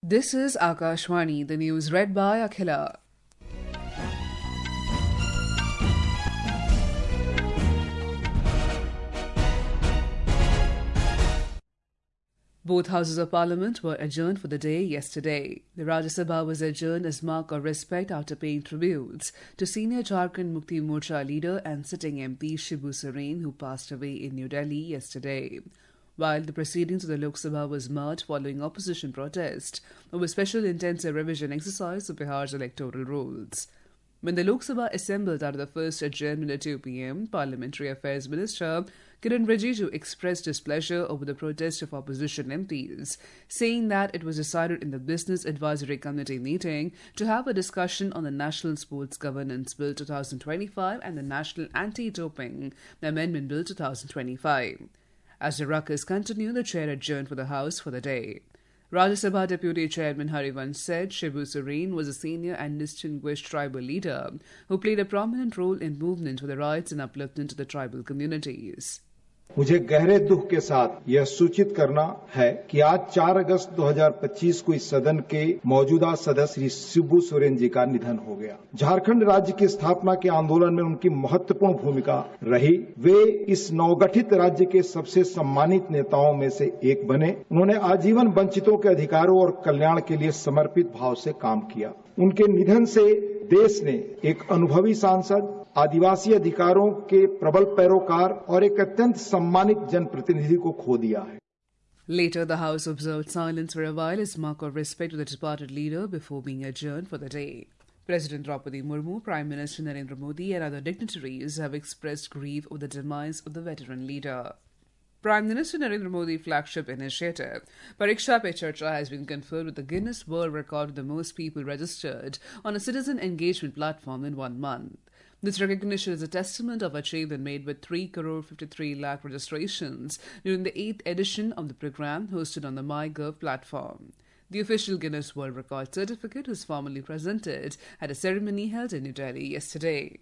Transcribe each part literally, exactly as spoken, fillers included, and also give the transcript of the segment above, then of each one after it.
This is Akashwani, the news read by Akhila. Both houses of parliament were adjourned for the day yesterday. The Rajya Sabha was adjourned as mark of respect after paying tributes to senior Jharkhand Mukti Morcha leader and sitting M P Shibu Soren, who passed away in New Delhi yesterday. While the proceedings of the Lok Sabha was marred following opposition protest over special intensive revision exercise of Bihar's electoral rules. When the Lok Sabha assembled after the first adjournment at two p m, Parliamentary Affairs Minister Kiran Rijiju expressed displeasure over the protest of opposition M Ps, saying that it was decided in the Business Advisory Committee meeting to have a discussion on the National Sports Governance Bill twenty twenty-five and the National Anti-Doping Amendment Bill twenty twenty-five. As the ruckus continued, the chair adjourned for the House for the day. Rajya Sabha Deputy Chairman Harivansh said Shibu Soren was a senior and distinguished tribal leader who played a prominent role in movement for the rights and upliftment of the tribal communities. मुझे गहरे दुख के साथ यह सूचित करना है कि आज चार अगस्त दो हज़ार पच्चीस को इस सदन के मौजूदा सदस्य श्री शिबू सोरेन जी का निधन हो गया। झारखंड राज्य की स्थापना के आंदोलन में उनकी महत्वपूर्ण भूमिका रही। वे इस नवगठित राज्य के सबसे सम्मानित नेताओं में से एक बने। उन्होंने आजीवन वंचितों के अधिकारों और कल्याण के लिए समर्पित भाव से काम किया। उनके निधन से देश ने एक अनुभवी सांसद, आदिवासी अधिकारों के प्रबल पैरोकार और एक अत्यंत सम्मानित जनप्रतिनिधि को खो दिया है। Later, the House observed silence for a while as mark of respect to the departed leader before being adjourned for the day. President Draupadi Murmu, Prime Minister Narendra Modi and other dignitaries have expressed grief over the demise of the veteran leader. Prime Minister Narendra Modi's flagship initiative, Pariksha Pe Charcha, has been conferred with the Guinness World Record of the most people registered on a citizen engagement platform in one month. This recognition is a testament of achievement made with three crore fifty-three lakh registrations during the eighth edition of the program hosted on the MyGov platform. The official Guinness World Record certificate was formally presented at a ceremony held in New Delhi yesterday.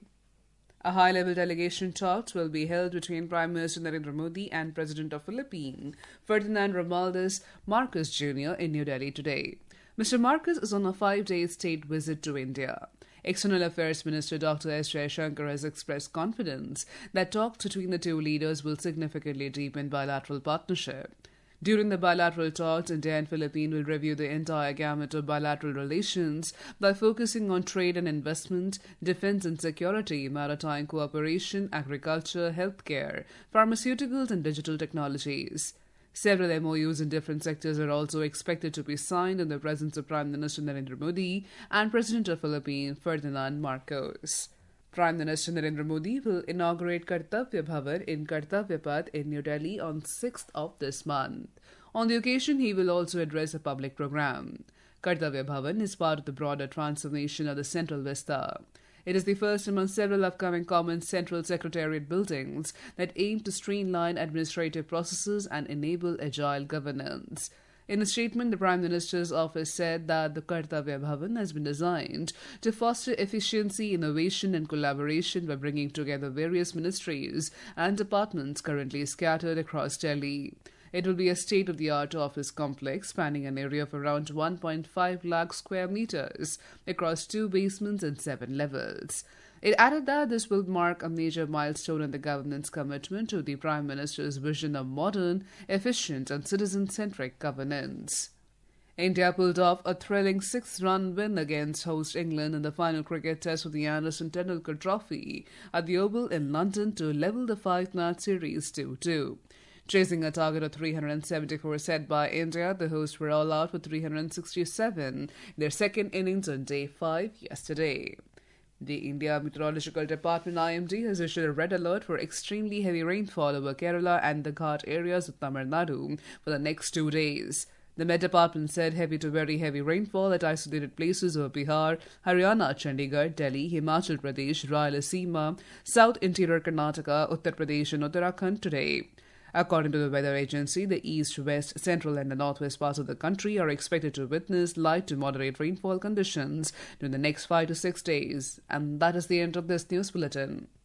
A high-level delegation talks will be held between Prime Minister Narendra Modi and President of Philippines, Ferdinand Romualdez Marcos Junior in New Delhi today. Mister Marcos is on a five-day state visit to India. External Affairs Minister Doctor S. Jaishankar has expressed confidence that talks between the two leaders will significantly deepen bilateral partnership. During the bilateral talks, India and Philippines will review the entire gamut of bilateral relations by focusing on trade and investment, defense and security, maritime cooperation, agriculture, healthcare, pharmaceuticals and digital technologies. Several M O Us in different sectors are also expected to be signed in the presence of Prime Minister Narendra Modi and President of Philippines Ferdinand Marcos. Prime Minister Narendra Modi will inaugurate Kartavya Bhavan in Kartavya Path in New Delhi on sixth of this month. On the occasion, he will also address a public program. Kartavya Bhavan is part of the broader transformation of the Central Vista. It is the first among several upcoming common central secretariat buildings that aim to streamline administrative processes and enable agile governance. In a statement, the Prime Minister's office said that the Kartavya Bhavan has been designed to foster efficiency, innovation and collaboration by bringing together various ministries and departments currently scattered across Delhi. It will be a state-of-the-art office complex spanning an area of around one point five lakh square meters across two basements and seven levels. It added that this will mark a major milestone in the government's commitment to the Prime Minister's vision of modern, efficient and citizen-centric governance. India pulled off a thrilling six-run win against host England in the final cricket test of the Anderson Tendulkar Trophy at the Oval in London to level the five-match series two two. Chasing a target of three hundred seventy-four set by India, the hosts were all out for three hundred sixty-seven in their second innings on day five yesterday. The India Meteorological Department I M D has issued a red alert for extremely heavy rainfall over Kerala and the Ghat areas of Tamil Nadu for the next two days. The Met Department said heavy to very heavy rainfall at isolated places over Bihar, Haryana, Chandigarh, Delhi, Himachal Pradesh, Rayalaseema, South Interior Karnataka, Uttar Pradesh and Uttarakhand today. According to the weather agency, the east, west, central and the northwest parts of the country are expected to witness light to moderate rainfall conditions during the next five to six days. And that is the end of this news bulletin.